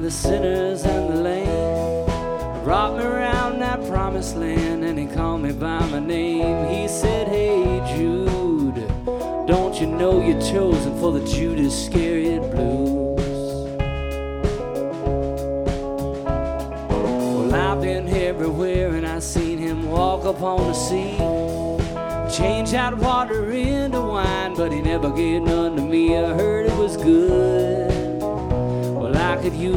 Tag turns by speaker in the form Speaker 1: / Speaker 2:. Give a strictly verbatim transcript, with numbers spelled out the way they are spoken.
Speaker 1: the sinners and the lame. Brought me around that promised land, and he called me by my name. He said, hey Jude, don't you know you're chosen for the Judas Iscariot blues? Well, I've been everywhere and I seen him walk upon the sea, change out water into wine, but he never gave none to me. I heard it was good. Well, I could use